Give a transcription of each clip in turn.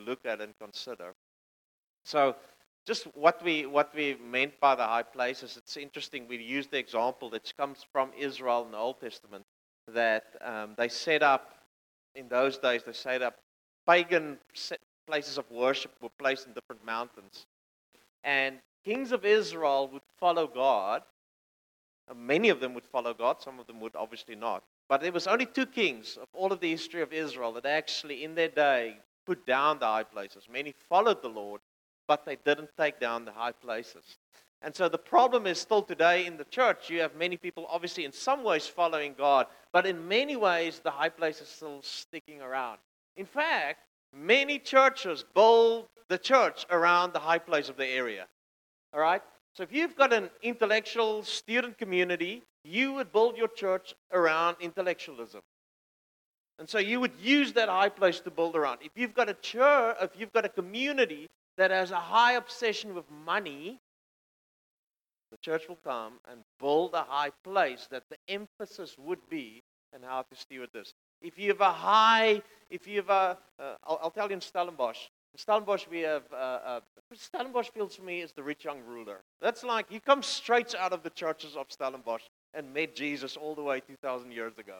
look at and consider. So, just what we meant by the high places, it's interesting. We use the example that comes from Israel in the Old Testament, that they set up, in those days, they set up pagan places of worship were placed in different mountains. And kings of Israel would follow God. Many of them would follow God, some of them would obviously not. But there was only two kings of all of the history of Israel that actually in their day put down the high places. Many followed the Lord, but they didn't take down the high places. And so the problem is still today in the church, you have many people obviously in some ways following God, but in many ways the high place is still sticking around. In fact, many churches build the church around the high place of the area. All right? So if you've got an intellectual student community, you would build your church around intellectualism. And so you would use that high place to build around. If you've got a church, if you've got a community that has a high obsession with money, the church will come and build a high place that the emphasis would be on how to steward this. If you have I'll tell you in Stellenbosch. In Stellenbosch we have, Stellenbosch feels for me is the rich young ruler. That's like, he comes straight out of the churches of Stellenbosch and met Jesus all the way 2,000 years ago.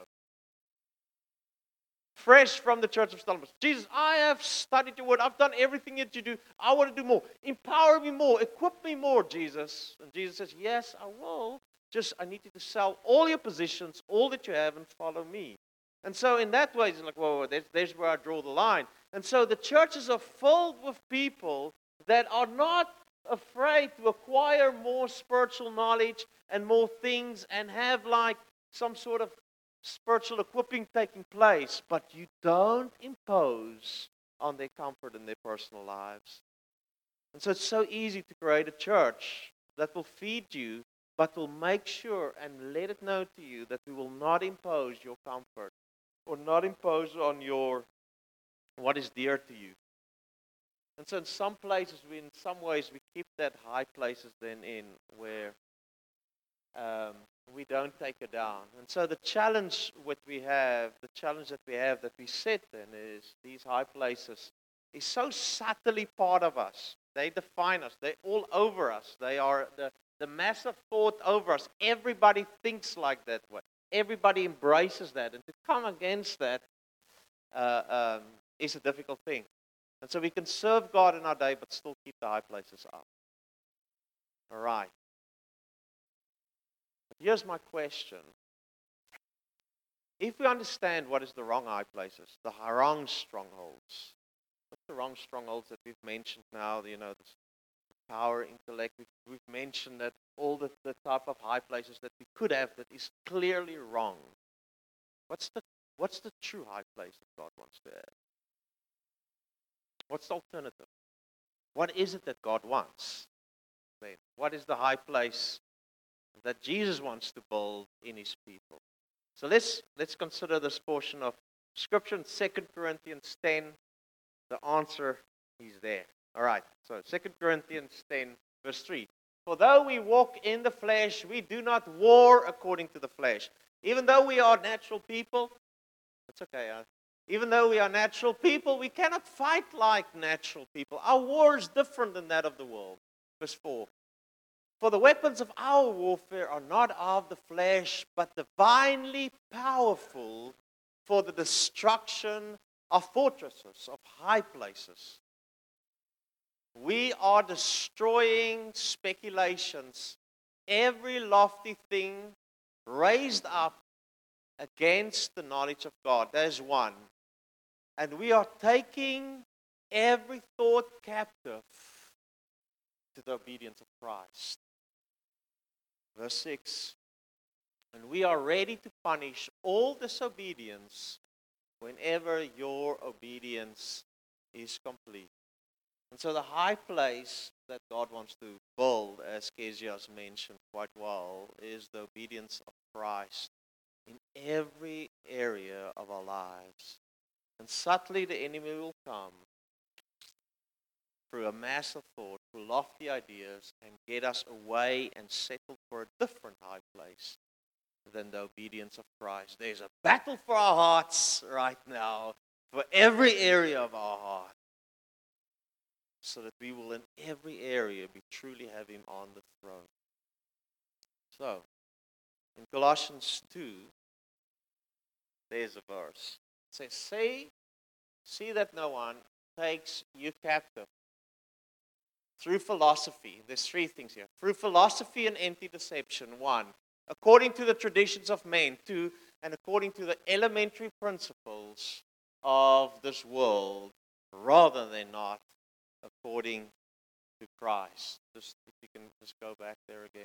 Fresh from the church of Stellenbosch. Jesus, I have studied your word. I've done everything that you do. I want to do more. Empower me more. Equip me more, Jesus. And Jesus says, yes, I will. Just, I need you to sell all your positions, all that you have, and follow me. And so in that way, it's like, whoa, there's where I draw the line. And so the churches are filled with people that are not afraid to acquire more spiritual knowledge and more things and have like some sort of spiritual equipping taking place, but you don't impose on their comfort in their personal lives. And so it's so easy to create a church that will feed you, but will make sure and let it know to you that we will not impose your comfort or not impose on your what is dear to you. And so in some places, in some ways, we keep that high places then in where we don't take it down. And so the challenge that we have that we set then is these high places is so subtly part of us. They define us. They're all over us. They are the massive thought over us. Everybody thinks like that way. Everybody embraces that. And to come against that is a difficult thing. And so we can serve God in our day, but still keep the high places up. All right. But here's my question. If we understand what is the wrong high places, the wrong strongholds, what's the wrong strongholds that we've mentioned now, this power, intellect, we've mentioned that all the type of high places that we could have that is clearly wrong. What's the true high place that God wants to have? What's the alternative? What is it that God wants? Then, what is the high place that Jesus wants to build in His people? So let's consider this portion of Scripture in 2 Corinthians 10. The answer is there. All right, so 2 Corinthians 10, verse 3. For though we walk in the flesh, we do not war according to the flesh. Even though we are natural people, it's okay. Even though we are natural people, we cannot fight like natural people. Our war is different than that of the world. Verse 4. For the weapons of our warfare are not of the flesh, but divinely powerful for the destruction of fortresses, of high places. We are destroying speculations, every lofty thing raised up against the knowledge of God. There's one. And we are taking every thought captive to the obedience of Christ. Verse 6. And we are ready to punish all disobedience whenever your obedience is complete. And so the high place that God wants to build, as Kezia has mentioned quite well, is the obedience of Christ in every area of our lives. And subtly the enemy will come through a massive thought, through lofty ideas, and get us away and settle for a different high place than the obedience of Christ. There's a battle for our hearts right now, for every area of our heart. so that we will in every area be truly have Him on the throne. So, in Colossians 2, there's a verse. It says, see that no one takes you captive through philosophy. There's three things here. Through philosophy and empty deception, 1. According to the traditions of men, 2. And according to the elementary principles of this world, rather than not according to Christ. Just, if you can just go back there again.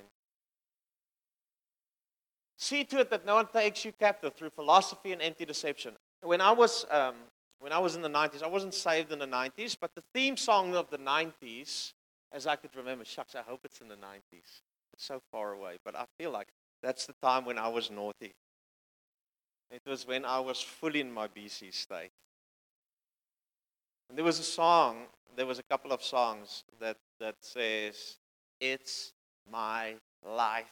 See to it that no one takes you captive through philosophy and empty deception. When I was in the 90s, I wasn't saved in the 90s, but the theme song of the 90s, as I could remember, shucks, I hope it's in the 90s. It's so far away, but I feel like that's the time when I was naughty. It was when I was fully in my BC state. And there was a couple of songs that says, it's my life.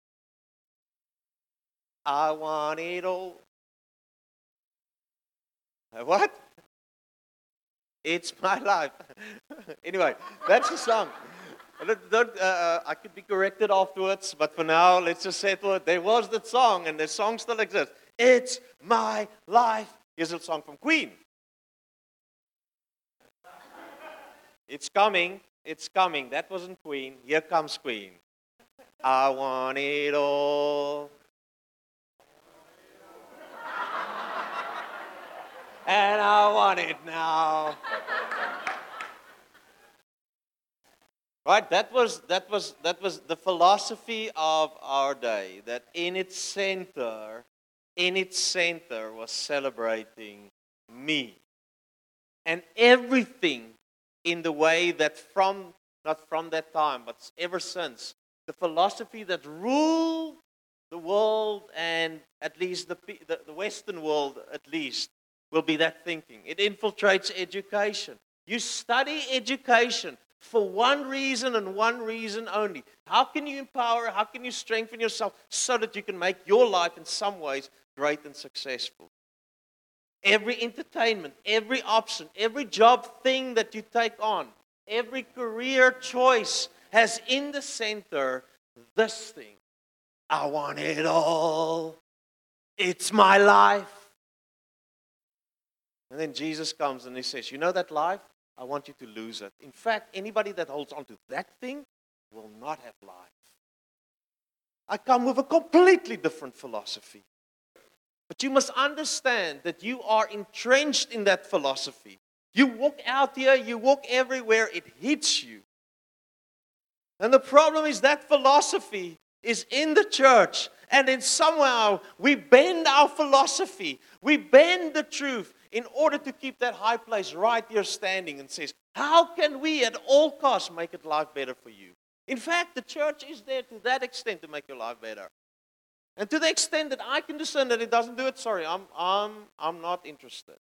I want it all. What? It's my life. Anyway, that's the song. I could be corrected afterwards, but for now, let's just settle it. There was that song, and the song still exists. It's my life. Here's a song from Queen. It's coming. It's coming. That wasn't Queen. Here comes Queen. I want it all. And I want it now. Right? That was the philosophy of our day. That in its center was celebrating me. And everything in the way that not from that time, but ever since, the philosophy that ruled the world, and at least the Western world at least, will be that thinking. It infiltrates education. You study education for one reason and one reason only. How can you empower, how can you strengthen yourself so that you can make your life in some ways great and successful? Every entertainment, every option, every job thing that you take on, every career choice has in the center this thing. I want it all. It's my life. And then Jesus comes and He says, you know that life? I want you to lose it. In fact, anybody that holds on to that thing will not have life. I come with a completely different philosophy. But you must understand that you are entrenched in that philosophy. You walk out here, you walk everywhere, it hits you. And the problem is that philosophy is in the church. And then somehow we bend our philosophy. We bend the truth in order to keep that high place right here standing and says, how can we at all costs make it life better for you? In fact, the church is there to that extent to make your life better. And to the extent that I can discern that it doesn't do it, sorry, I'm not interested.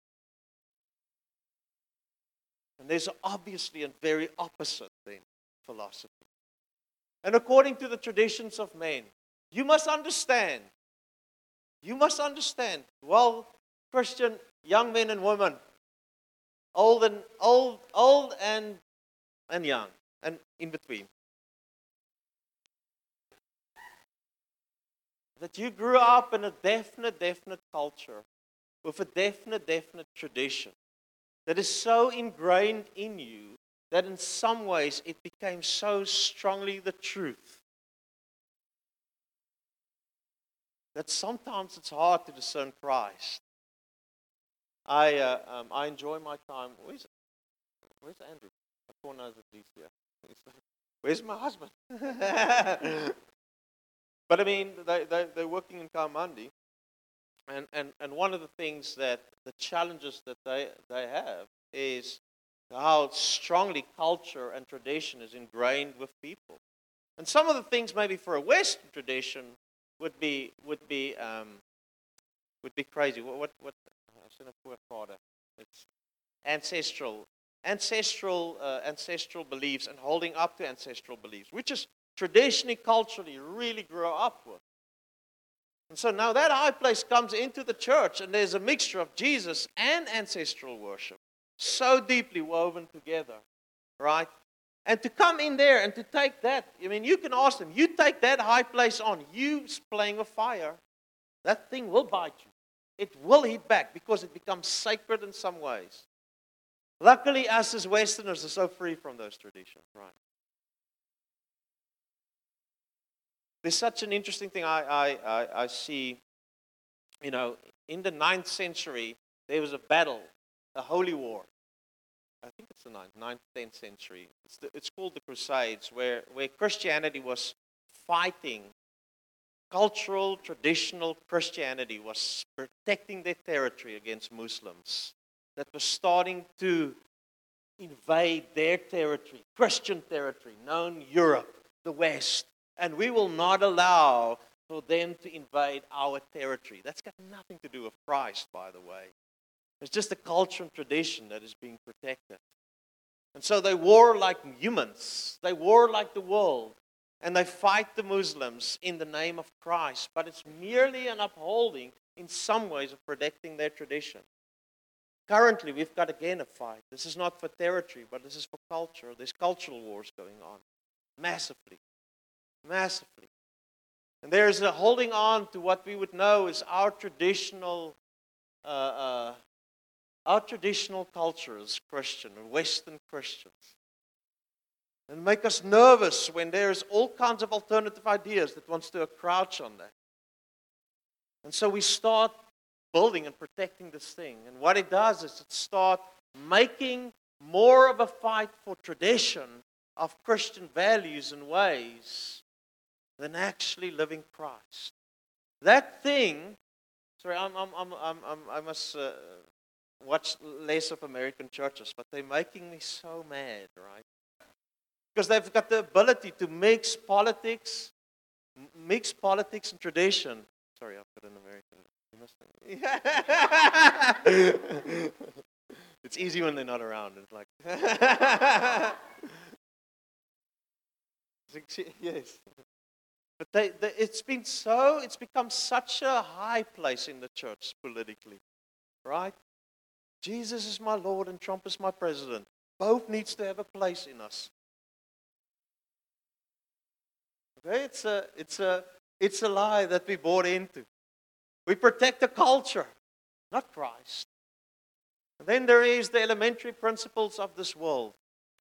And there's obviously a very opposite then philosophy. And according to the traditions of men, you must understand, well, Christian young men and women, old and young, and in between, that you grew up in a definite culture with a definite tradition that is so ingrained in you that in some ways it became so strongly the truth that sometimes it's hard to discern Christ. I enjoy my time. Where's Andrew? I thought knows at least here. Where's my husband? But I mean, they're working in Kamandi, and one of the things that the challenges that they have is how strongly culture and tradition is ingrained with people. And some of the things maybe for a Western tradition would be crazy. What it's ancestral beliefs and holding up to ancestral beliefs, which is traditionally, culturally, really grow up with. And so now that high place comes into the church, and there's a mixture of Jesus and ancestral worship, so deeply woven together. right? And to come in there and to take that, I mean, you can ask them, you take that high place on, you playing with fire, that thing will bite you. It will hit back because it becomes sacred in some ways. Luckily, us as Westerners are so free from those traditions, right? There's such an interesting thing I see, you know, in the 9th century, there was a battle, a holy war. I think it's the 9th, 10th century. It's called the Crusades, where Christianity was fighting. Cultural, traditional Christianity was protecting their territory against Muslims that were starting to invade their territory, Christian territory, known Europe, the West. And we will not allow for them to invade our territory. That's got nothing to do with Christ, by the way. It's just a culture and tradition that is being protected. And so they war like humans. They war like the world. And they fight the Muslims in the name of Christ. But it's merely an upholding, in some ways, of protecting their tradition. Currently, we've got again a fight. This is not for territory, but this is for culture. There's cultural wars going on. Massively. Massively. And there's a holding on to what we would know is our traditional culture as Christian, Western Christians. And make us nervous when there's all kinds of alternative ideas that wants to crouch on that. And so we start building and protecting this thing. And what it does is it starts making more of a fight for tradition of Christian values and ways than actually living Christ. That thing, sorry, I must watch less of American churches, but they're making me so mad, right? Because they've got the ability to mix politics and tradition. Sorry, I've got an American. It's easy when they're not around. It's like, yes. But it's become such a high place in the church politically, right? Jesus is my Lord and Trump is my president. Both needs to have a place in us. Okay, it's a lie that we bought into. We protect the culture, not Christ. And then there is the elementary principles of this world.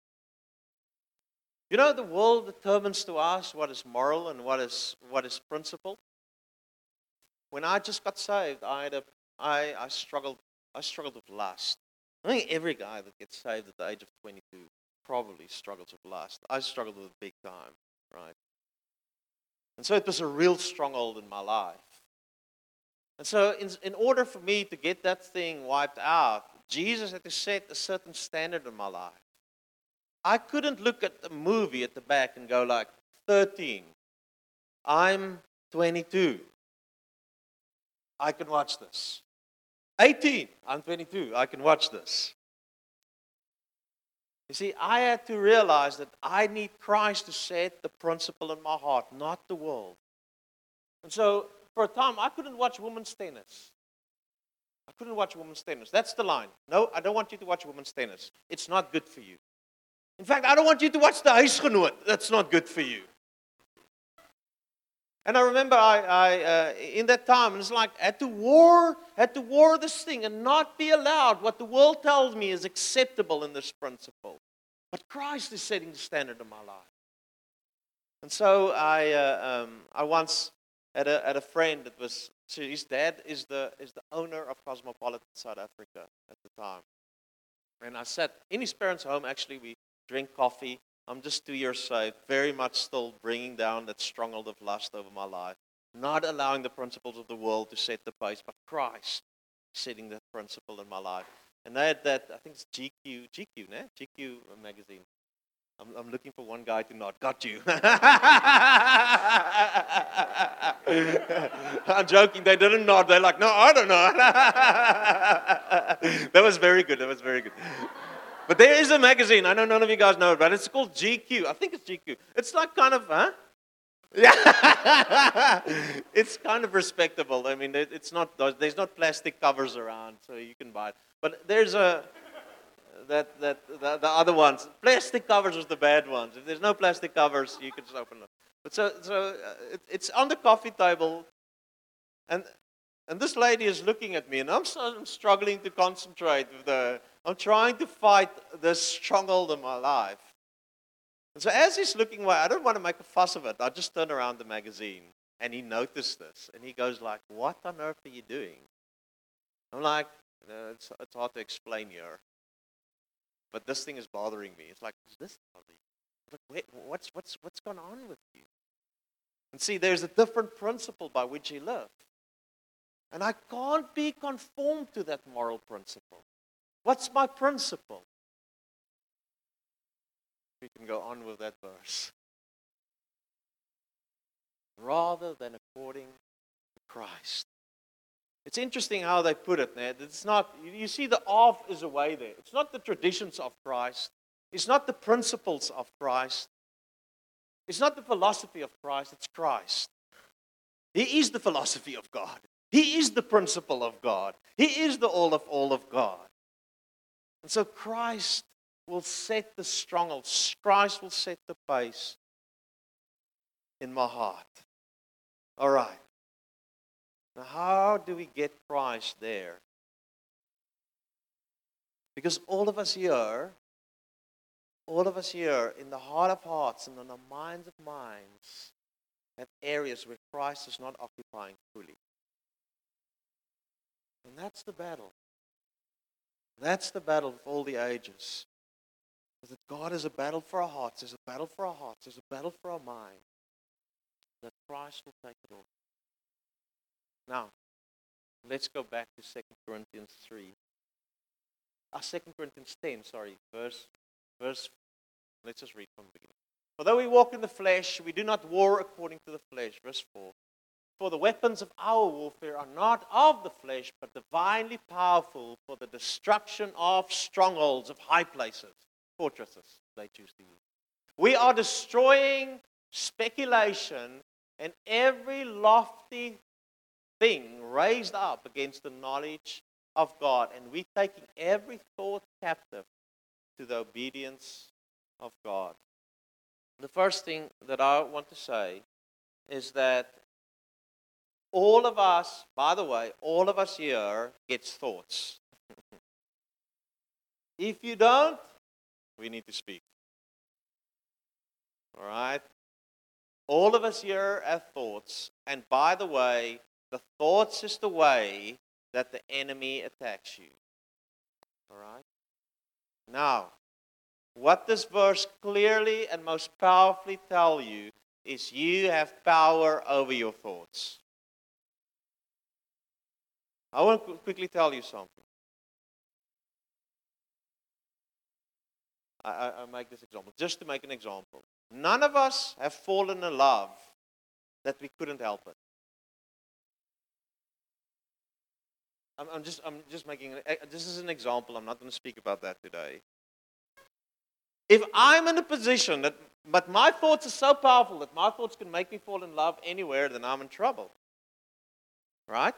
You know, the world determines to us what is moral and what is principle. When I just got saved, I struggled with lust. I think every guy that gets saved at the age of 22 probably struggles with lust. I struggled with it big time, right? And so it was a real stronghold in my life. And so in order for me to get that thing wiped out, Jesus had to set a certain standard in my life. I couldn't look at the movie at the back and go like, 13, I'm 22, I can watch this. 18, I'm 22, I can watch this. You see, I had to realize that I need Christ to set the principle in my heart, not the world. And so, for a time, I couldn't watch women's tennis. I couldn't watch women's tennis. That's the line. No, I don't want you to watch women's tennis. It's not good for you. In fact, I don't want you to watch the Huisgenoot. That's not good for you. And I remember I in that time, it's like I had to war this thing and not be allowed what the world tells me is acceptable in this principle. But Christ is setting the standard in my life. And so I once had a friend that was, so his dad is the owner of Cosmopolitan South Africa at the time. And I sat in his parents' home, actually we drink coffee. I'm just 2 years saved, very much still bringing down that stronghold of lust over my life, not allowing the principles of the world to set the pace, but Christ setting that principle in my life. And they had that, I think it's GQ, né? GQ magazine. I'm looking for one guy to nod. Got you. I'm joking. They didn't nod. They're like, no, I don't know. That was very good. But there is a magazine. I know none of you guys know it, but it's called GQ. I think it's GQ. It's like kind of, Yeah. It's kind of respectable. I mean, there's not plastic covers around, so you can buy it. But there's the other ones. Plastic covers was the bad ones. If there's no plastic covers, you can just open them. But it's on the coffee table, and this lady is looking at me, and I'm struggling to concentrate I'm trying to fight this stronghold in my life. And so as he's looking away, I don't want to make a fuss of it. I just turn around the magazine, and he noticed this, and he goes like, "What on earth are you doing?" I'm like, it's hard to explain here, but this thing is bothering me. It's like, is this bothering you? Look, wait, what's going on with you? And see, there's a different principle by which he lived. And I can't be conformed to that moral principle. What's my principle? We can go on with that verse. Rather than according to Christ. It's interesting how they put it there. It's not, you see, the of is away there. It's not the traditions of Christ. It's not the principles of Christ. It's not the philosophy of Christ. It's Christ. He is the philosophy of God. He is the principle of God. He is the all of God. And so Christ will set the strongholds. Christ will set the pace in my heart. All right. Now, how do we get Christ there? Because all of us here in the heart of hearts and in the minds of minds, have areas where Christ is not occupying fully. And that's the battle. That's the battle of all the ages. That God is a battle for our hearts. There's a battle for our hearts. There's a battle for our mind. That Christ will take it all. Now, let's go back to 2 Corinthians 3. 2 Corinthians 10, verse, let's just read from the beginning. Although we walk in the flesh, we do not war according to the flesh. Verse 4. For the weapons of our warfare are not of the flesh, but divinely powerful for the destruction of strongholds, of high places, fortresses, they choose to use. We are destroying speculation and every lofty thing raised up against the knowledge of God. And we're taking every thought captive to the obedience of God. The first thing that I want to say is that all of us, by the way, all of us here gets thoughts. If you don't, we need to speak. All right? All of us here have thoughts. And by the way, the thoughts is the way that the enemy attacks you. All right? Now, what this verse clearly and most powerfully tells you is you have power over your thoughts. I want to quickly tell you something. I make this example, just to make an example. None of us have fallen in love that we couldn't help it. I'm just making, this is an example. I'm not going to speak about that today. If I'm in a position but my thoughts are so powerful that my thoughts can make me fall in love anywhere, then I'm in trouble. Right?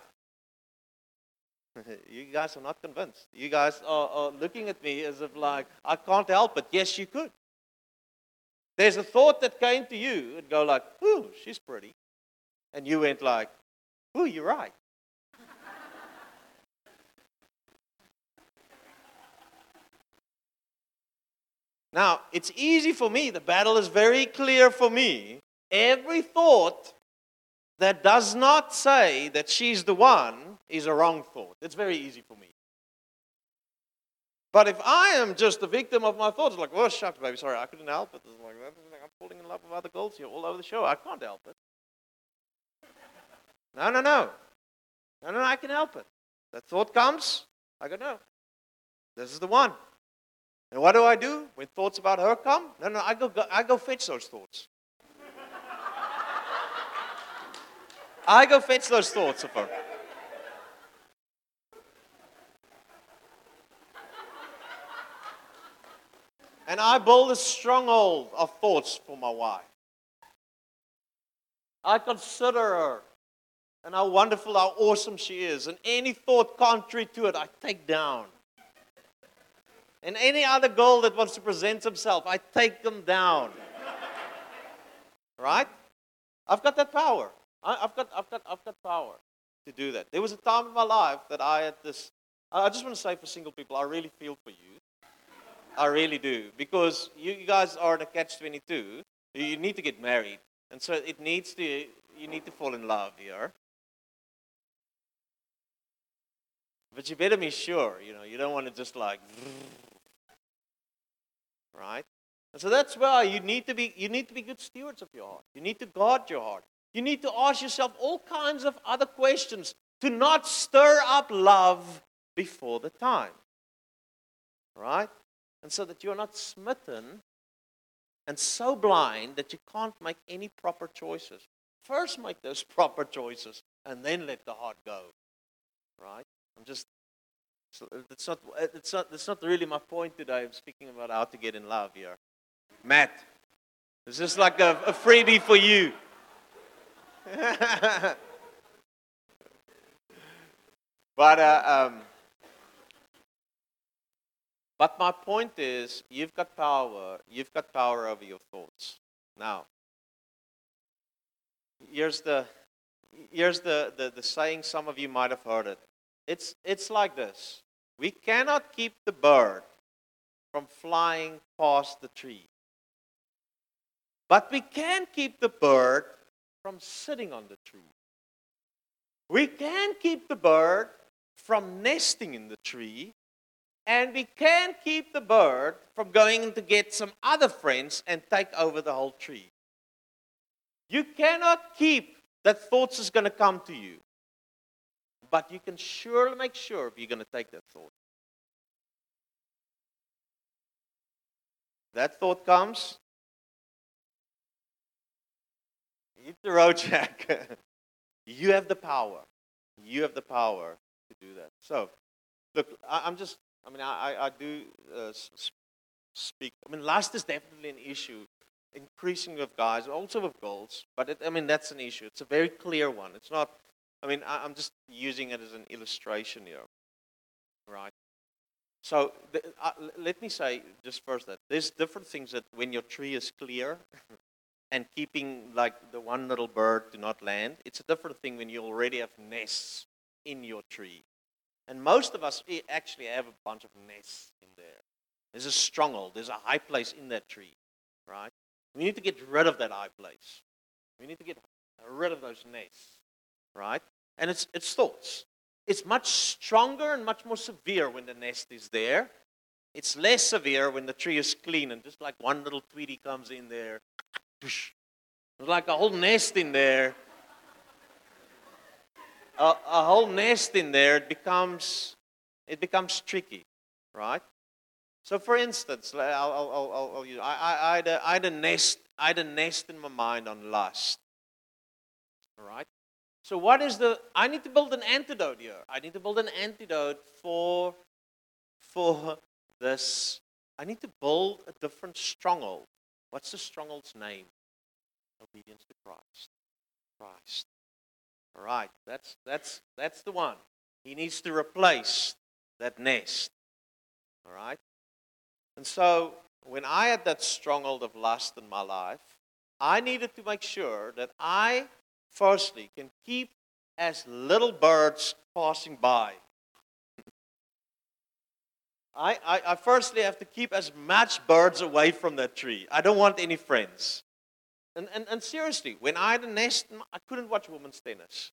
You guys are not convinced. You guys are looking at me as if like, I can't help it. Yes, you could. There's a thought that came to you and go like, ooh, she's pretty. And you went like, ooh, you're right. Now, it's easy for me. The battle is very clear for me. Every thought that does not say that she's the one is a wrong thought. It's very easy for me. But if I am just the victim of my thoughts, like, oh, shucks, baby, sorry, I couldn't help it. It's like, I'm falling in love with other girls here all over the show. I can't help it. No, I can help it. That thought comes, I go, no, this is the one. And what do? When thoughts about her come? No, I go fetch those thoughts. I go fetch those thoughts of her. And I build a stronghold of thoughts for my wife. I consider her and how wonderful, how awesome she is. And any thought contrary to it, I take down. And any other girl that wants to present himself, I take them down. Right? I've got that power. I've got power to do that. There was a time in my life that I had this. I just want to say for single people, I really feel for you. I really do. Because you guys are in a catch-22. You need to get married. And so you need to fall in love here. But you better be sure, you don't want to just like, right? And so that's why you need to be good stewards of your heart. You need to guard your heart. You need to ask yourself all kinds of other questions to not stir up love before the time. Right? And so that you're not smitten and so blind that you can't make any proper choices. First make those proper choices and then let the heart go. Right? That's not really my point today. I'm speaking about how to get in love here. Matt, this is like a freebie for you. But my point is, you've got power. You've got power over your thoughts. Now, here's the saying. Some of you might have heard it. It's like this. We cannot keep the bird from flying past the tree. But we can keep the bird from sitting on the tree. We can keep the bird from nesting in the tree. And we can keep the bird from going to get some other friends and take over the whole tree. You cannot keep that thoughts is going to come to you. But you can surely make sure if you're going to take that thought. That thought comes. Hit the road, Jack. You have the power. You have the power to do that. So, look, I do speak. Lust is definitely an issue, increasing with guys, also with girls. But that's an issue. It's a very clear one. It's not. I'm just using it as an illustration here, right? So let me say just first that there's different things that when your tree is clear and keeping like the one little bird to not land, it's a different thing when you already have nests in your tree. And most of us actually have a bunch of nests in there. There's a stronghold. There's a high place in that tree, right? We need to get rid of that high place. We need to get rid of those nests, right? And it's thoughts. It's much stronger and much more severe when the nest is there. It's less severe when the tree is clean and just like one little tweety comes in there. There's like a whole nest in there. A whole nest in there, it becomes tricky, right? So, for instance, I'll use. I had a nest in my mind on lust. All right. So, I need to build an antidote here. I need to build an antidote for this. I need to build a different stronghold. What's the stronghold's name? Obedience to Christ. Christ. All right, that's the one. He needs to replace that nest. All right? And so, when I had that stronghold of lust in my life, I needed to make sure that I, firstly, can keep as little birds passing by. I firstly have to keep as much birds away from that tree. I don't want any friends. And seriously, when I had a nest, I couldn't watch women's tennis.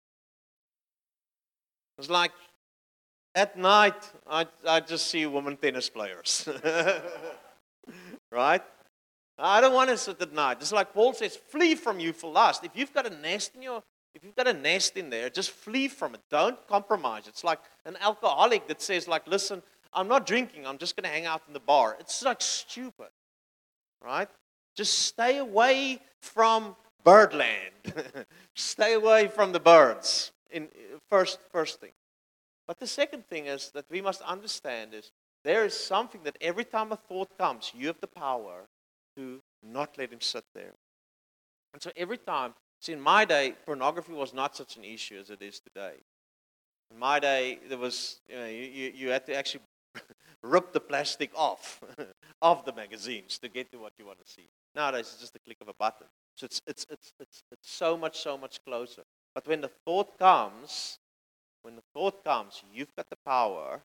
It was like, at night, I just see women tennis players. Right? I don't want to sit at night. Just like Paul says, flee from youthful lust. If you've got a nest in there, just flee from it. Don't compromise. It's like an alcoholic that says, like, listen, I'm not drinking. I'm just going to hang out in the bar. It's like stupid. Right? Just stay away from birdland. Stay away from the birds. First thing. But the second thing is that we must understand is there is something that every time a thought comes, you have the power to not let him sit there. And so every time, see, in my day, pornography was not such an issue as it is today. In my day, there was, you had to actually rip the plastic off of the magazines to get to what you want to see. Nowadays, it's just a click of a button. So it's so much closer. But when the thought comes, you've got the power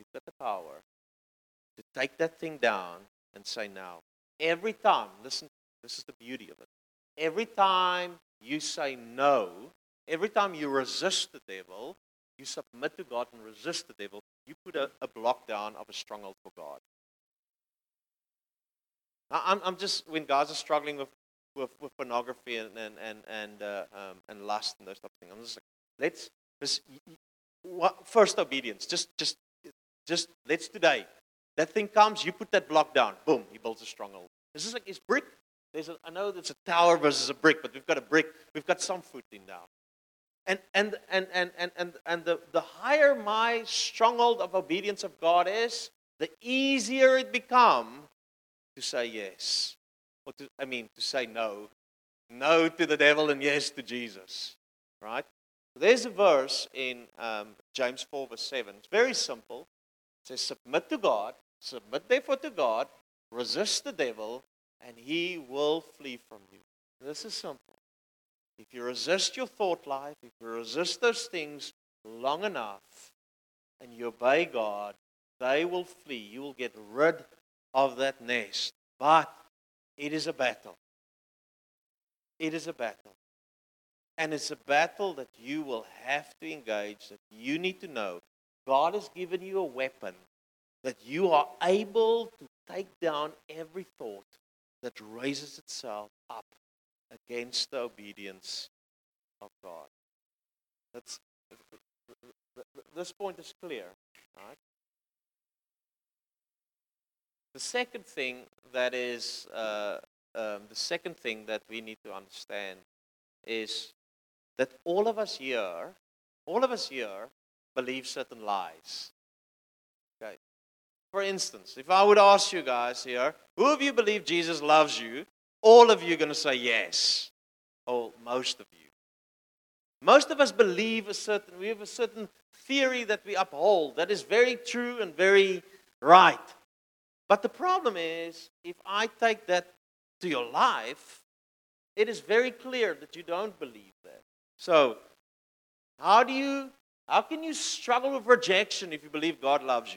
to take that thing down and say now. Every time, listen, this is the beauty of it. Every time you say no, every time you resist the devil, you submit to God and resist the devil, you put a block down of a stronghold for God. I'm just, when guys are struggling with pornography and lust and those type of things, I'm just like, first obedience. Just let's today. That thing comes, you put that block down, boom, he builds a stronghold. This is like his brick. I know it's a tower versus a brick, but we've got a brick. We've got some footing now. And the higher my stronghold of obedience of God is, the easier it becomes to say yes. Or to say no. No to the devil and yes to Jesus. Right? There's a verse in James 4 verse 7. It's very simple. It says, submit to God. Submit therefore to God. Resist the devil. And he will flee from you. This is simple. If you resist your thought life, if you resist those things long enough, and you obey God, they will flee. You will get rid of that nest. But it is a battle. It is a battle. And it's a battle that you will have to engage, that you need to know. God has given you a weapon that you are able to take down every thought that raises itself up against the obedience of God. This point is clear, right? The second thing that we need to understand is that all of us here believe certain lies. Okay. For instance, if I would ask you guys here, who of you believe Jesus loves you? All of you are going to say yes. Or most of you. Most of us believe we have a certain theory that we uphold that is very true and very right. But the problem is, if I take that to your life, it is very clear that you don't believe that. So, how can you struggle with rejection if you believe God loves you?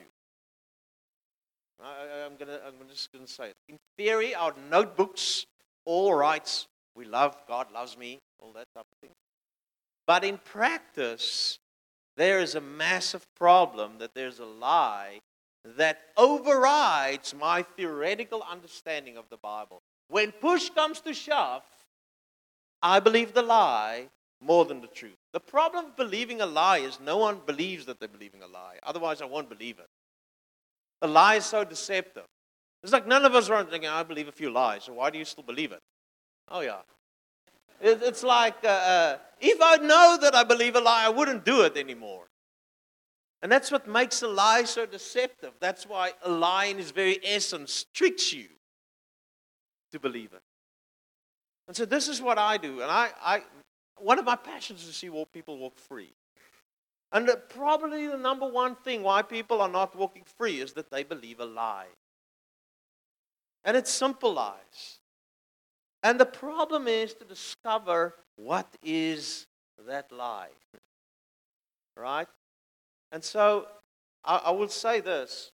I'm just going to say it. In theory, our notebooks all writes, we love, God loves me, all that type of thing. But in practice, there is a massive problem that there's a lie that overrides my theoretical understanding of the Bible. When push comes to shove, I believe the lie more than the truth. The problem of believing a lie is no one believes that they're believing a lie. Otherwise, I won't believe it. A lie is so deceptive. It's like none of us are thinking, I believe a few lies, so why do you still believe it? Oh, yeah. It's like, if I know that I believe a lie, I wouldn't do it anymore. And that's what makes a lie so deceptive. That's why a lie in its very essence tricks you to believe it. And so this is what I do. And one of my passions is to see people walk free. And probably the number one thing why people are not walking free is that they believe a lie. And it's simple lies. And the problem is to discover what is that lie. Right? And so I will say this.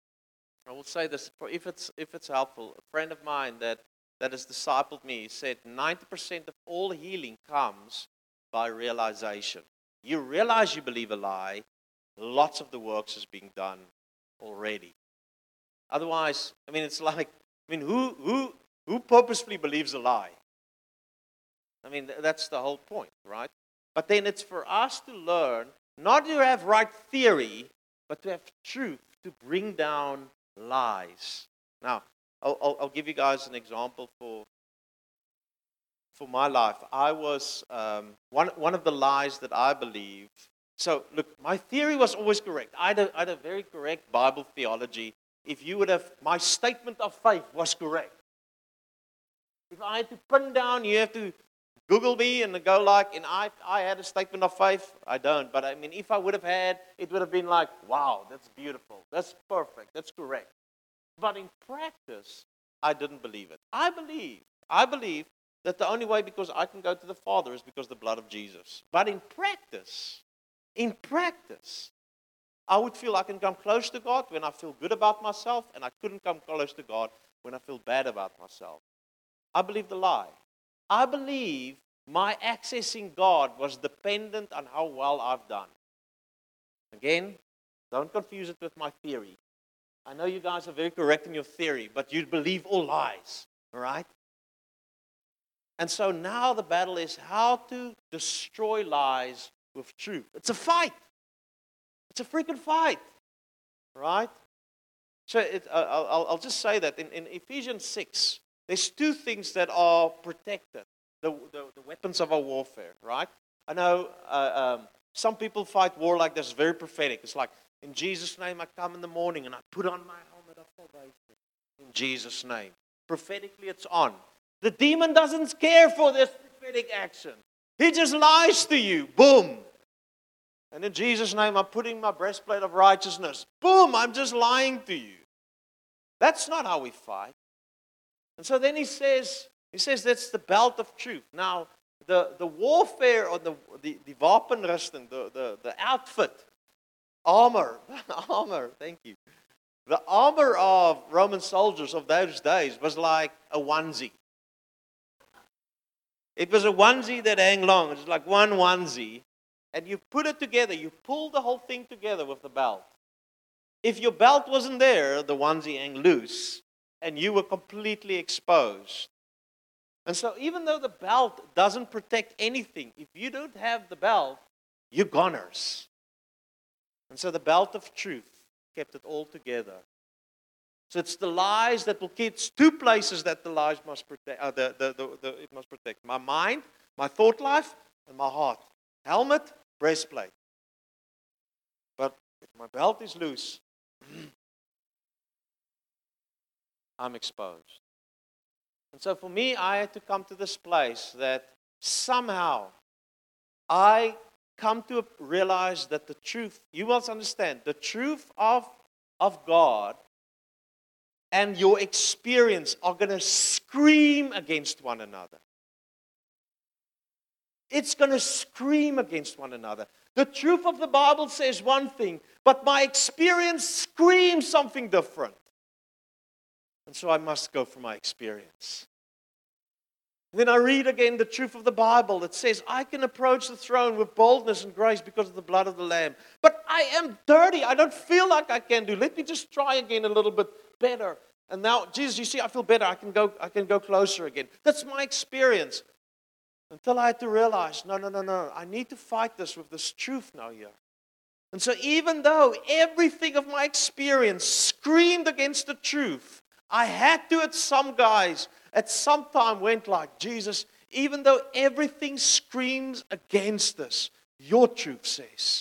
If it's helpful. A friend of mine that has discipled me said 90% of all healing comes by realization. You realize you believe a lie, lots of the works is being done already. Otherwise, it's like, who purposefully believes a lie? That's the whole point, right? But then it's for us to learn, not to have right theory, but to have truth to bring down lies. Now, I'll give you guys an example for my life. I was, one of the lies that I believe, so look, my theory was always correct. I had a very correct Bible theology. If you would have, my statement of faith was correct. If I had to pin down, you have to Google me and go like, and I had a statement of faith. I don't. But I mean, if I would have had, it would have been like, wow, that's beautiful. That's perfect. That's correct. But in practice, I didn't believe it. I believe that the only way because I can go to the Father is because of the blood of Jesus. But in practice, I would feel I can come close to God when I feel good about myself, and I couldn't come close to God when I feel bad about myself. I believe the lie. I believe my accessing God was dependent on how well I've done. Again, don't confuse it with my theory. I know you guys are very correct in your theory, but you believe all lies, all right? And so now the battle is how to destroy lies with truth. It's a fight. It's a freaking fight, right? So I'll just say that in Ephesians 6, there's two things that are protected, the weapons of our warfare, right? I know some people fight war like this, very prophetic. It's like, in Jesus' name I come in the morning and I put on my helmet of salvation. In Jesus' name. Prophetically it's on. The demon doesn't care for this prophetic action. He just lies to you. Boom. And in Jesus' name, I'm putting my breastplate of righteousness. Boom, I'm just lying to you. That's not how we fight. And so then he says that's the belt of truth. Now, the warfare or the wapenrusting, the outfit, armor, thank you. The armor of Roman soldiers of those days was like a onesie. It was a onesie that hang long. It was like one onesie. And you put it together. You pull the whole thing together with the belt. If your belt wasn't there, the onesie hang loose. And you were completely exposed. And so even though the belt doesn't protect anything, if you don't have the belt, you're goners. And so the belt of truth kept it all together. So it's the lies that will keep. It's two places that the lies must protect. It must protect my mind, my thought life, and my heart. Helmet, breastplate. But if my belt is loose, I'm exposed. And so for me, I had to come to this place that somehow I come to realize that the truth, you must understand, the truth of God and your experience are going to scream against one another. It's going to scream against one another. The truth of the Bible says one thing, but my experience screams something different. And so I must go for my experience. Then I read again the truth of the Bible that says I can approach the throne with boldness and grace because of the blood of the Lamb. But I am dirty. I don't feel like I can do. Let me just try again a little bit better. And now, Jesus, you see, I feel better. I can go closer again. That's my experience. Until I had to realize, no. I need to fight this with this truth now here. And so even though everything of my experience screamed against the truth, I had to at some time went like, Jesus, even though everything screams against this, your truth says,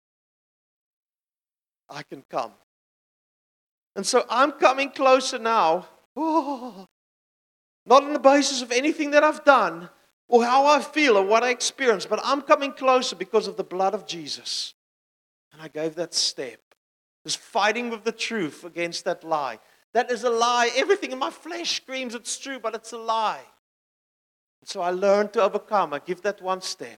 I can come. And so I'm coming closer now, not on the basis of anything that I've done, or how I feel or what I experience, but I'm coming closer because of the blood of Jesus. And I gave that step. Just fighting with the truth against that lie. That is a lie. Everything in my flesh screams it's true, but it's a lie. And so I learned to overcome. I give that one step.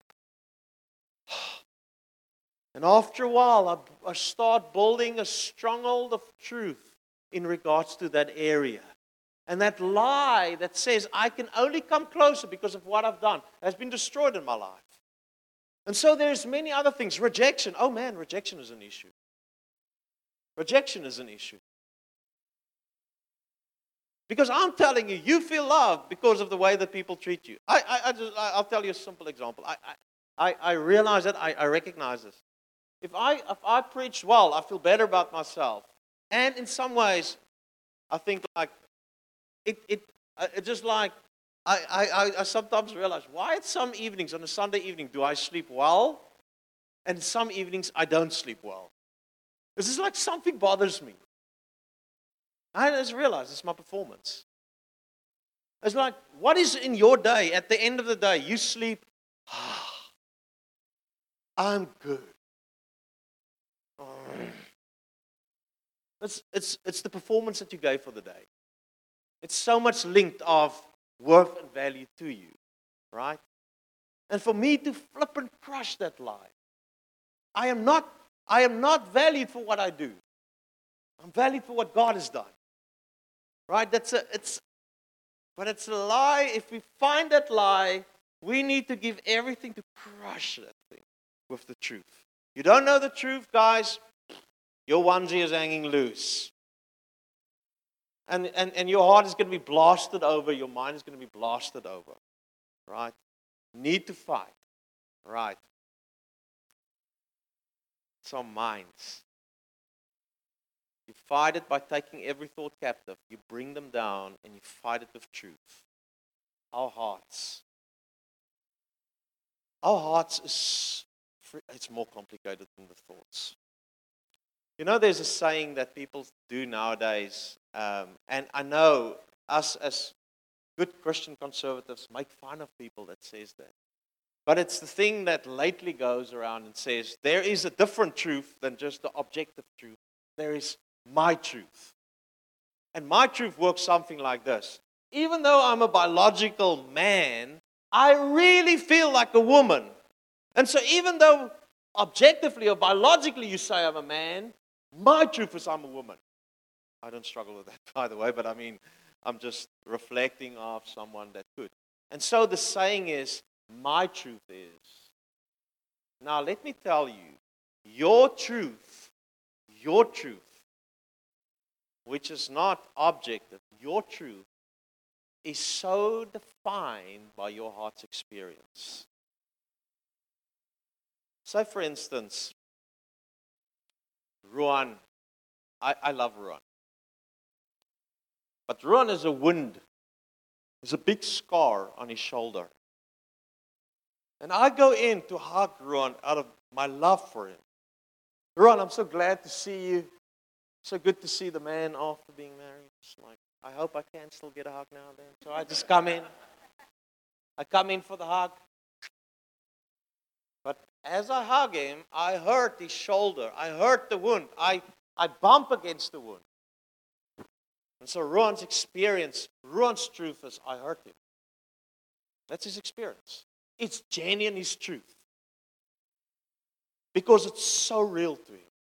And after a while, I start building a stronghold of truth in regards to that area. And that lie that says I can only come closer because of what I've done has been destroyed in my life. And so there's many other things. Rejection. Oh man, rejection is an issue. Rejection is an issue. Because I'm telling you, you feel loved because of the way that people treat you. I'll tell you a simple example. I realize that, I recognize this. If I preach well, I feel better about myself. And in some ways, I think like, it just like, I sometimes realize, why at some evenings, on a Sunday evening, do I sleep well? And some evenings, I don't sleep well. This is like something bothers me. I just realize it's my performance. It's like, what is in your day? At the end of the day, you sleep, I'm good. It's the performance that you gave for the day. It's so much linked of worth and value to you, right? And for me to flip and crush that lie, I am not valued for what I do. I'm valued for what God has done, right? But it's a lie. If we find that lie, we need to give everything to crush that thing with the truth. You don't know the truth, guys, your onesie is hanging loose. And your heart is going to be blasted over, your mind is going to be blasted over, right? Need to fight, right? It's our minds. You fight it by taking every thought captive. You bring them down and you fight it with truth. Our hearts. Our hearts it's more complicated than the thoughts. You know, there's a saying that people do nowadays, and I know us as good Christian conservatives make fun of people that says that. But it's the thing that lately goes around and says, there is a different truth than just the objective truth. There is my truth. And my truth works something like this. Even though I'm a biological man, I really feel like a woman. And so even though objectively or biologically you say I'm a man, my truth is I'm a woman. I don't struggle with that, by the way, but I mean, I'm just reflecting off someone that could. And so the saying is, my truth is. Now let me tell you, your truth, which is not objective, your truth is so defined by your heart's experience. So for instance, Ruan, I love Ruan. But Ruan is a wound. There's a big scar on his shoulder. And I go in to hug Ruan out of my love for him. Ruan, I'm so glad to see you. So good to see the man after being married. It's like, I hope I can still get a hug now and then. So I just come in. I come in for the hug. But as I hug him, I hurt his shoulder. I hurt the wound. I bump against the wound. And so Ruan's experience, Ruan's truth is, I hurt him. That's his experience. It's genuine, his truth. Because it's so real to him.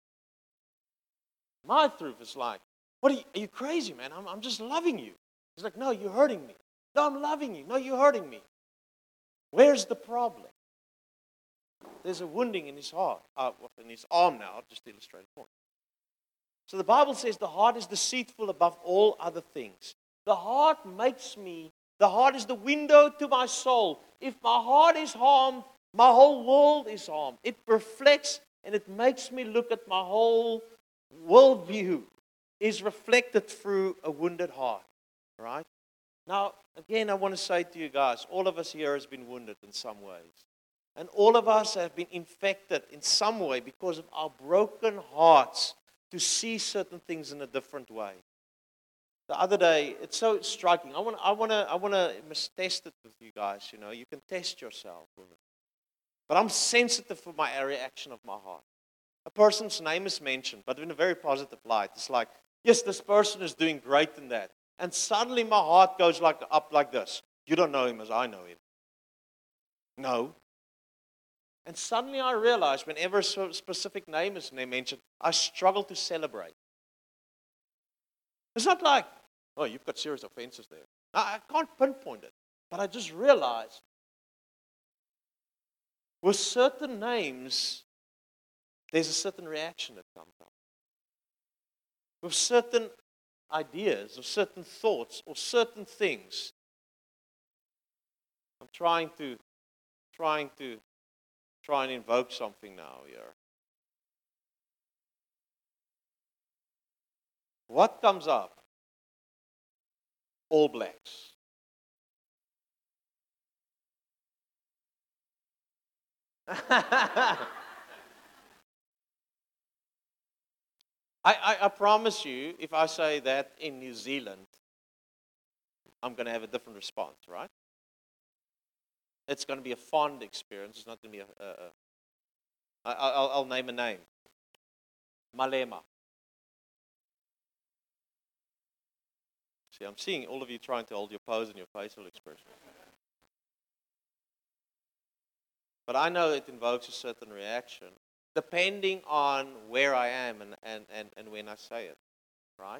My truth is like, are you crazy, man? I'm just loving you. He's like, no, you're hurting me. No, I'm loving you. No, you're hurting me. Where's the problem? There's a wounding in his heart, in his arm now, just to illustrate a point. So the Bible says the heart is deceitful above all other things. The heart is the window to my soul. If my heart is harmed, my whole world is harmed. It reflects and it makes me look at my whole worldview is reflected through a wounded heart, right? Now, again, I want to say to you guys, all of us here has been wounded in some ways. And all of us have been infected in some way because of our broken hearts to see certain things in a different way. The other day, it's so striking. I want to test it with you guys. You know, you can test yourself with it. But I'm sensitive for my reaction of my heart. A person's name is mentioned, but in a very positive light. It's like, yes, this person is doing great in that. And suddenly my heart goes up like this. You don't know him as I know him. No. And suddenly I realize whenever a specific name is mentioned, I struggle to celebrate. It's not like, oh, you've got serious offenses there. I can't pinpoint it. But I just realize with certain names, there's a certain reaction that comes up. With certain ideas or certain thoughts or certain things, I'm trying and invoke something now here. What comes up? All Blacks. I promise you, if I say that in New Zealand, I'm going to have a different response, right? It's going to be a fond experience. It's not going to be I'll name a name. Malema. See, I'm seeing all of you trying to hold your pose and your facial expression. But I know it invokes a certain reaction, depending on where I am and when I say it, right?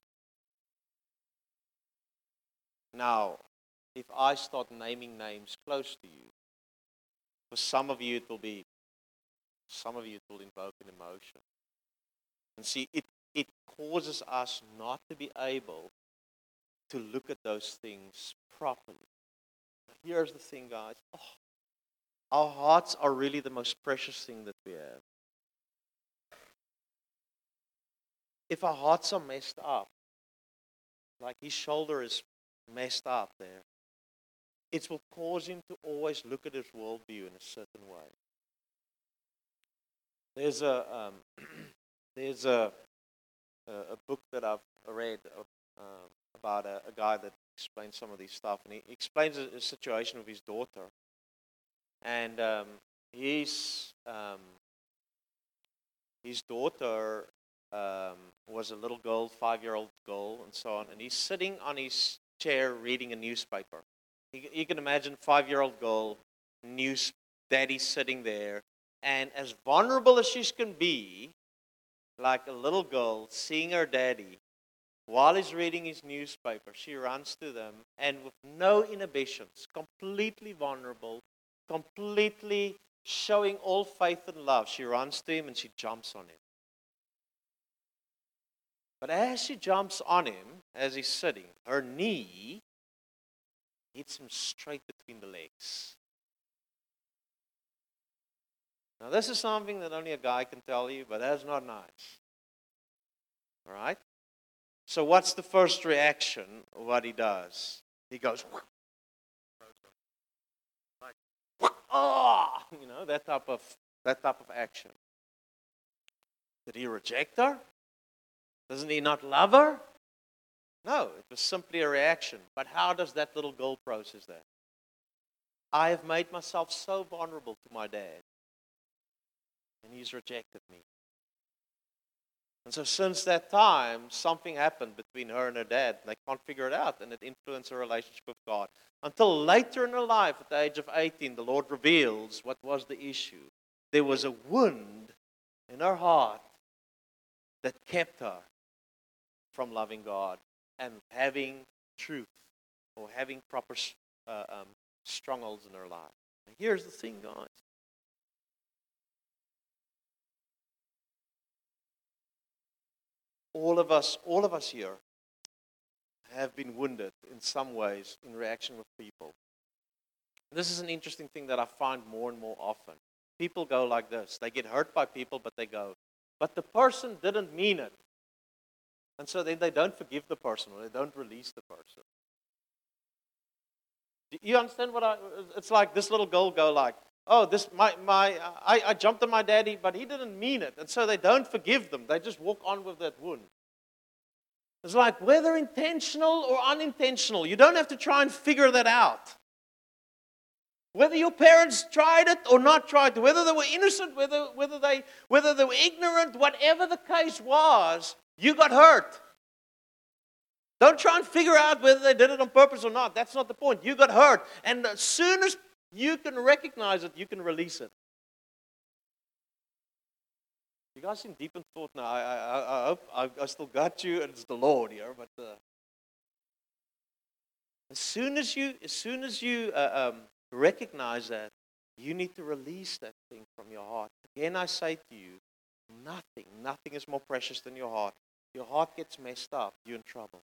Now, if I start naming names close to you, for some of you it will invoke an emotion. And see, it causes us not to be able to look at those things properly. Here's the thing, guys. Our hearts are really the most precious thing that we have. If our hearts are messed up, like his shoulder is messed up there, it will cause him to always look at his worldview in a certain way. There's a book that I've read about a guy that explains some of these stuff, and he explains a situation with his daughter, and his daughter was a little girl, 5-year-old girl, and so on, and he's sitting on his chair reading a newspaper. You can imagine 5-year-old girl, daddy sitting there, and as vulnerable as she can be, like a little girl seeing her daddy while he's reading his newspaper, she runs to them and with no inhibitions, completely vulnerable, completely showing all faith and love, she runs to him and she jumps on him. But as she jumps on him, as he's sitting, her knee hits him straight between the legs. Now this is something that only a guy can tell you, but that's not nice. All right? So what's the first reaction? What he does? He goes, like, oh, that type of action. Did he reject her? Doesn't he not love her? No, it was simply a reaction. But how does that little girl process that? I have made myself so vulnerable to my dad, and he's rejected me. And so since that time, something happened between her and her dad. They can't figure it out, and it influenced her relationship with God. Until later in her life, at the age of 18, the Lord reveals what was the issue. There was a wound in her heart that kept her from loving God and having truth or having proper strongholds in her life. And here's the thing, guys. All of us here have been wounded in some ways in reaction with people. This is an interesting thing that I find more and more often. People go like this. They get hurt by people, but they go, but the person didn't mean it. And so then they don't forgive the person or they don't release the person. Do you understand it's like this little girl go like, oh, I jumped on my daddy, but he didn't mean it. And so they don't forgive them. They just walk on with that wound. It's like whether intentional or unintentional, you don't have to try and figure that out. Whether your parents tried it or not tried it, whether they were innocent, whether they were ignorant, whatever the case was, you got hurt. Don't try and figure out whether they did it on purpose or not. That's not the point. You got hurt. And as soon as you can recognize it, you can release it. You guys seem deep in thought now. I hope I still got you, and it's the Lord here. But as soon as you recognize that, you need to release that thing from your heart. Again, I say to you, nothing is more precious than your heart. Your heart gets messed up, you're in trouble.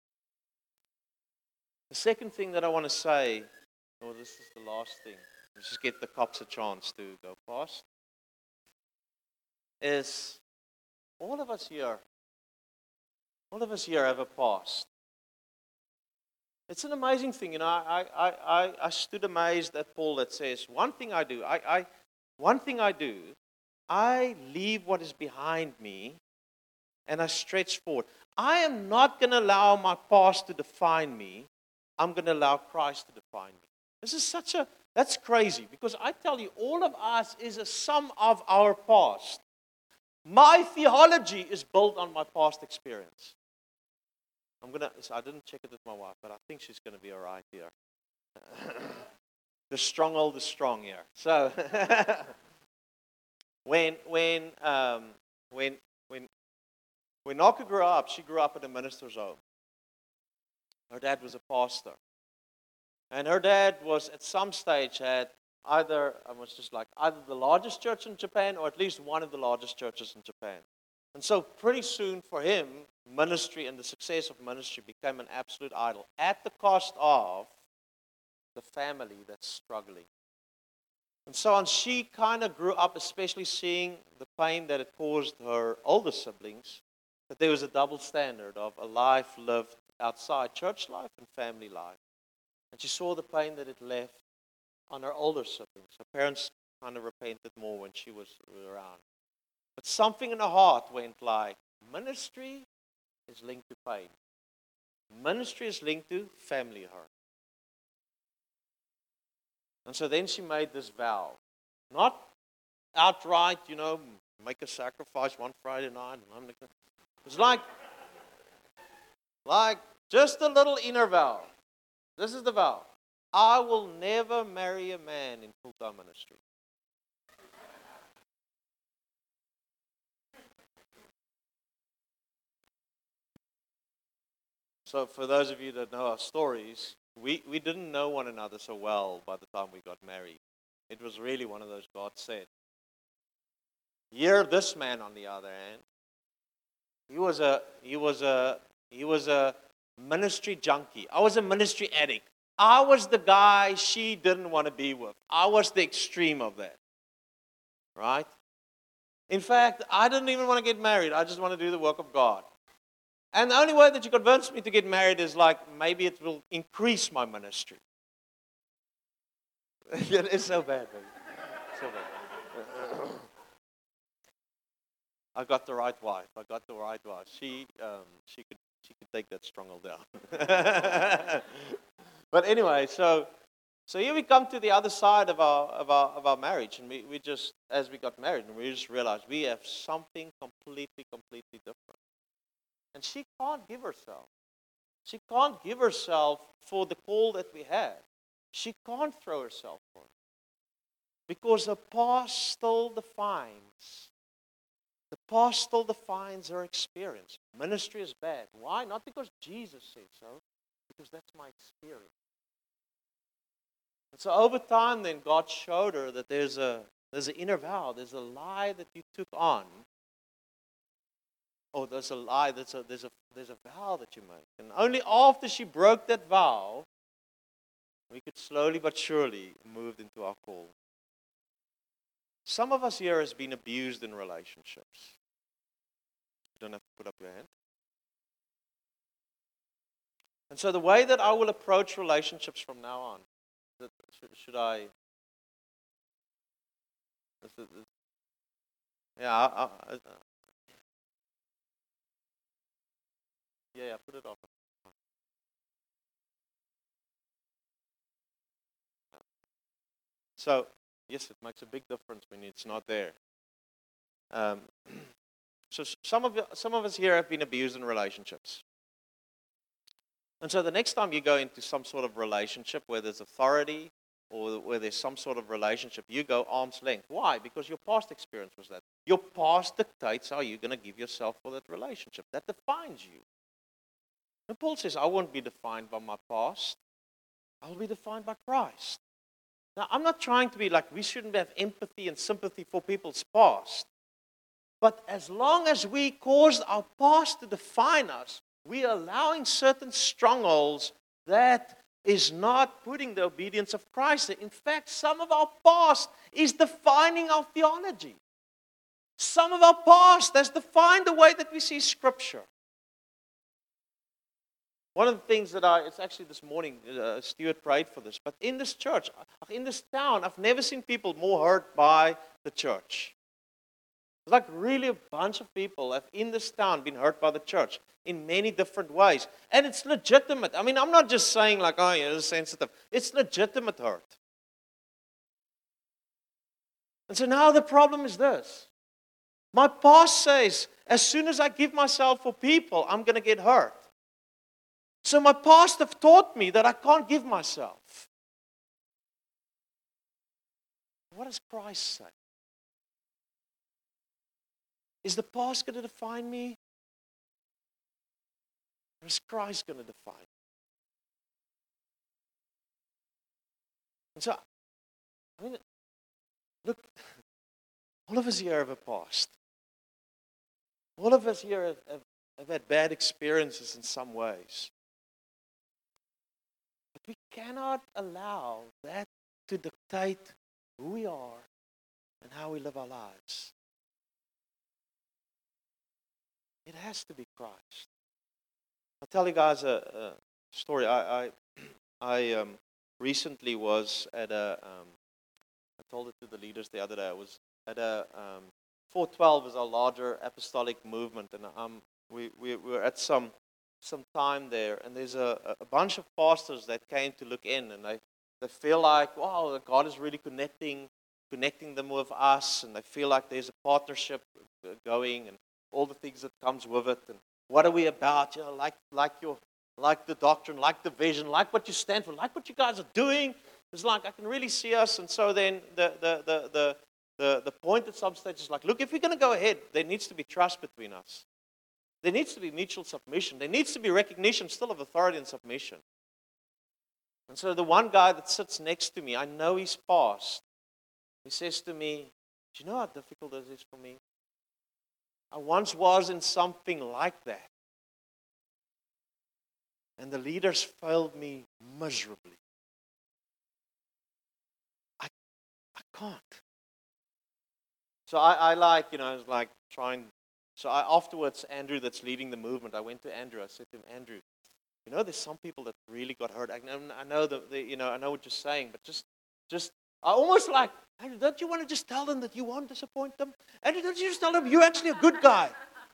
The second thing that I want to say, this is the last thing. Let's just get the cops a chance to go past. Is all of us here have a past. It's an amazing thing, I stood amazed at Paul that says, one thing I do, I leave what is behind me and I stretch forward. I am not going to allow my past to define me. I'm going to allow Christ to define me. That's crazy, because I tell you, all of us is a sum of our past. My theology is built on my past experience. I didn't check it with my wife, but I think she's going to be all right here. The stronghold is strong here. So, when Naka grew up, she grew up in a minister's home. Her dad was a pastor. And her dad was, at some stage, had either the largest church in Japan or at least one of the largest churches in Japan. And so pretty soon for him, ministry and the success of ministry became an absolute idol at the cost of the family that's struggling. And so on, she kind of grew up, especially seeing the pain that it caused her older siblings, that there was a double standard of a life lived outside church life and family life. And she saw the pain that it left on her older siblings. Her parents kind of repented more when she was around. But something in her heart went like, ministry is linked to pain. Ministry is linked to family hurt. And so then she made this vow. Not outright, make a sacrifice one Friday night. It's like just a little inner vow. This is the vow. I will never marry a man in full-time ministry. So for those of you that know our stories, we didn't know one another so well by the time we got married. It was really one of those God said. Here, this man, on the other hand, he was a ministry junkie. I was a ministry addict. I was the guy she didn't want to be with. I was the extreme of that. Right? In fact, I didn't even want to get married. I just want to do the work of God. And the only way that you convinced me to get married is like, maybe it will increase my ministry. It's so bad, baby. So bad. I got the right wife. She could take that stronghold down. But anyway, so here we come to the other side of our marriage, and we just, as we got married, and we just realized we have something completely different. And she can't give herself. She can't give herself for the call that we have. She can't throw herself for it. Because the past still defines her experience. Ministry is bad. Why? Not because Jesus said so, because that's my experience. And so over time then God showed her that there's an inner vow, there's a lie that you took on. Oh, there's a lie, there's a vow that you make. And only after she broke that vow, we could slowly but surely move into our call. Some of us here has been abused in relationships. You don't have to put up your hand. And so the way that I will approach relationships from now on, should I? Yeah, yeah, put it off. So, yes, it makes a big difference when it's not there. So some of us here have been abused in relationships. And so the next time you go into some sort of relationship where there's authority or where there's some sort of relationship, you go arm's length. Why? Because your past experience was that. Your past dictates how you're going to give yourself for that relationship. That defines you. And Paul says, I won't be defined by my past. I will be defined by Christ. Now, I'm not trying to be like, we shouldn't have empathy and sympathy for people's past. But as long as we cause our past to define us, we are allowing certain strongholds that is not putting the obedience of Christ there. In fact, some of our past is defining our theology. Some of our past has defined the way that we see Scripture. One of the things that it's actually this morning, Stuart prayed for this, but in this church, in this town, I've never seen people more hurt by the church. It's like really a bunch of people have in this town been hurt by the church in many different ways. And it's legitimate. I mean, I'm not just saying like, oh, you're sensitive. It's legitimate hurt. And so now the problem is this. My past says, as soon as I give myself for people, I'm going to get hurt. So my past have taught me that I can't give myself. What does Christ say? Is the past going to define me? Or is Christ going to define me? And so, I mean, look, all of us here have a past. All of us here have had bad experiences in some ways. But we cannot allow that to dictate who we are and how we live our lives. It has to be Christ. I'll tell you guys a story. I recently was at I told it to the leaders the other day. I was at 412 is our larger apostolic movement, and we were at some time there, and there's a bunch of pastors that came to look in, and they feel like, wow, God is really connecting them with us, and they feel like there's a partnership going, and all the things that comes with it, and what are we about? You know, like the doctrine, like the vision, like what you stand for, like what you guys are doing. It's like I can really see us, and so then the point at some stage is like, look, if we're going to go ahead, there needs to be trust between us. There needs to be mutual submission. There needs to be recognition still of authority and submission. And so the one guy that sits next to me, I know his past. He says to me, do you know how difficult this is for me? I once was in something like that. And the leaders failed me miserably. I can't. So I was like trying. So afterwards, Andrew, that's leading the movement, I went to Andrew. I said to him, Andrew, you know, there's some people that really got hurt. I know I know what you're saying, but just I almost like, Andrew, don't you want to just tell them that you won't disappoint them? Andrew, don't you just tell them you're actually a good guy?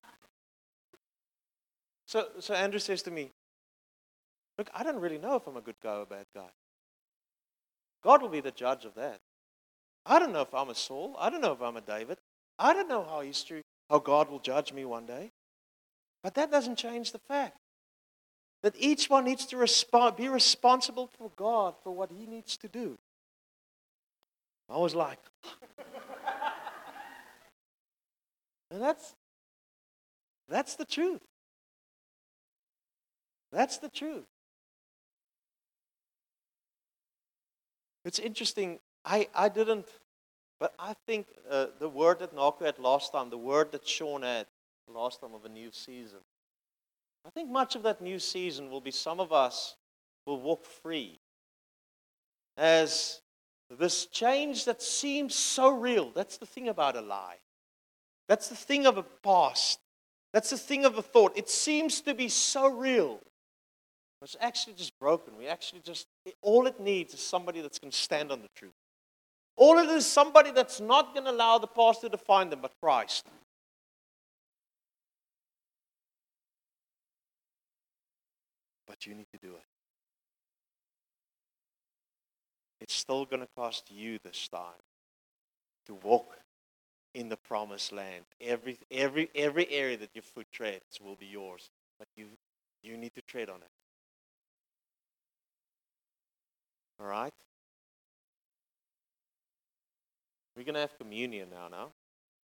So Andrew says to me, look, I don't really know if I'm a good guy or a bad guy. God will be the judge of that. I don't know if I'm a Saul. I don't know if I'm a David. I don't know how God will judge me one day. But that doesn't change the fact that each one needs to be responsible for God for what he needs to do. I was like, and that's the truth. That's the truth. It's interesting. I didn't, but I think the word that Naku had last time, the word that Sean had last time of a new season, I think much of that new season will be some of us will walk free as this change that seems so real. That's the thing about a lie. That's the thing of a past. That's the thing of a thought. It seems to be so real. It's actually just broken. All it needs is somebody that's going to stand on the truth. All it is somebody that's not going to allow the past to define them, but Christ. But you need to do it. It's still going to cost you this time to walk in the promised land. Every area that your foot treads will be yours, but you need to tread on it. All right? We're going to have communion now.